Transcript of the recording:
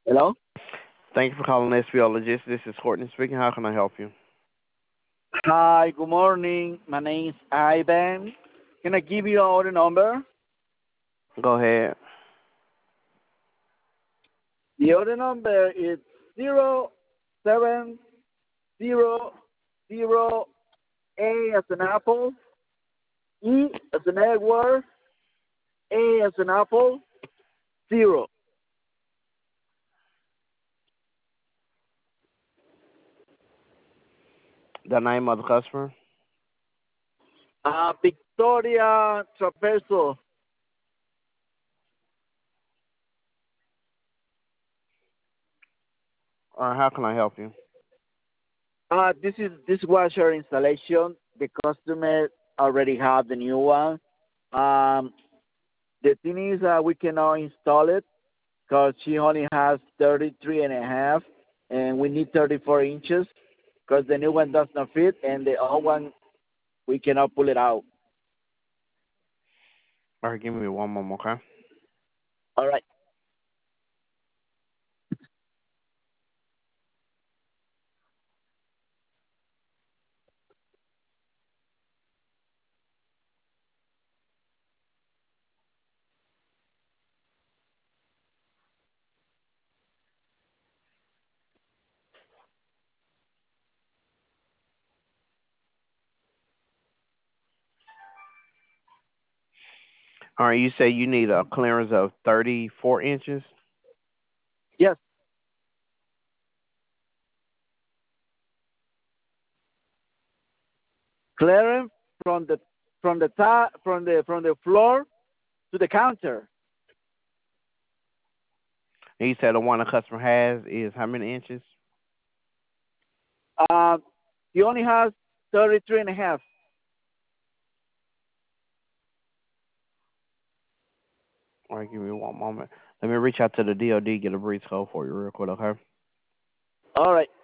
Hello? Thank you for calling SPL Logistics. This is Courtney speaking. How can I help you? Hi, good morning. My name is Ivan. Can I give you our order number? Go ahead. The order number is 0700 A as an apple, E as an Edward, A as an apple, 0. The name of the customer. Victoria Traverso. Or how can I help you? This is dishwasher installation. The customer already have the new one. Um, the thing is, we cannot install it because she only has 33 and a half, and we need 34 inches because the new one does not fit, and the old one we cannot pull it out. All right, give me one moment, okay? All right. All right, you say you need a clearance of 34 inches. Yes, clearance from the floor to the counter. And you said the one the customer has is how many inches? Uh, he only has 33 and a half. All right, give me one moment. Let me reach out to the DOD, get a breach code for you real quick, okay? All right.